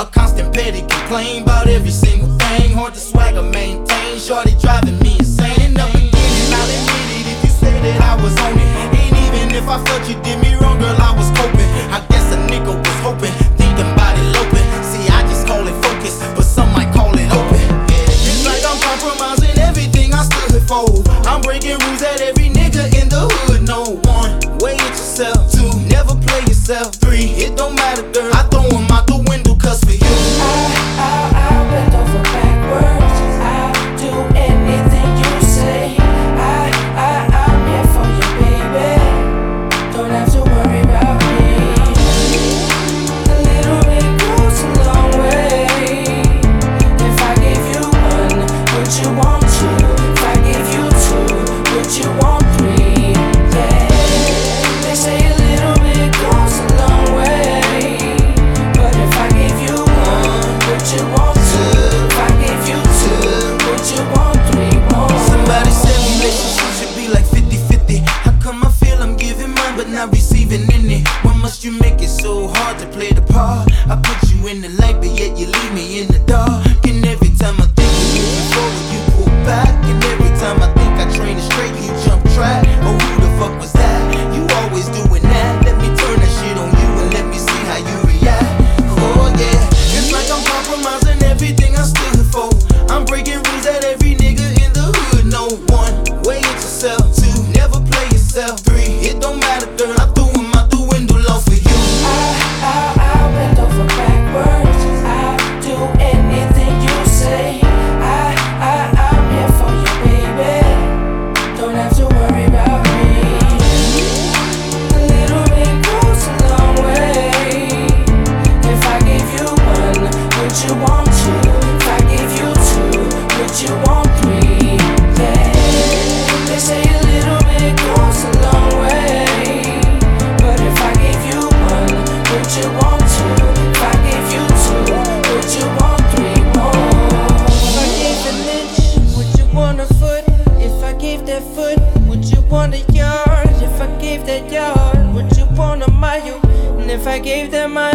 A constant petty complain about every single thing. Hard to swagger maintain, shorty driving me insane. In the beginning, I'll admit it if you said that I was on it. And even if I felt you did me wrong, girl, I was coping. I guess a nigga was hoping, thinking about eloping. See, I just call it focus, but some might call it open. It's like I'm compromising everything I stood for. I'm breaking rules that every nigga in the hood know. 1, weigh it yourself. 2, never play yourself. 3, it don't matter, girl, I throw them out the window, cause for you I'll bend over backwards. I'll do anything you say. I'm here for you, baby. Don't have to worry about me. A little bit goes a long way. If I give you 1, would you want 2? If I give you 2, would you want 3? Yeah, they say a little bit goes a long way. But if I give you 1, would you want 2? If I give you 2, would you want 3 more? Somebody said relationships should be like 50-50. How come I feel I'm giving mine but not receiving any? Why must you make it so hard to play the part? I put you in the light but yet you leave me in the dark. And every time I think you're moving forward you pull back. And every time I think I train it straight you jump track. Oh, who the fuck was that? You always doing that. Let me turn that shit on you and let me see how you react. Oh yeah, it's like I'm compromising everything I stood for. I'm breaking rules that every nigga in the hood know. 1, weigh it yourself. 2, never play yourself. 3, it don't matter, girl, I threw him out the window long for you. I'll bend over backwards. I'll do anything you say. I'm here for you, baby. Don't have to worry about me. A little bit goes a long way. If I give you 1, would you want 2? If I give you 2, would you want 3? Yeah, they say a little bit goes a long way. But if I give you 1, would you want 2? If I give you 2, would you want 3 more? If I gave an inch, would you want a foot? If I gave that foot, would you want a yard? If I gave that yard, would you want a mile? And if I gave that mile,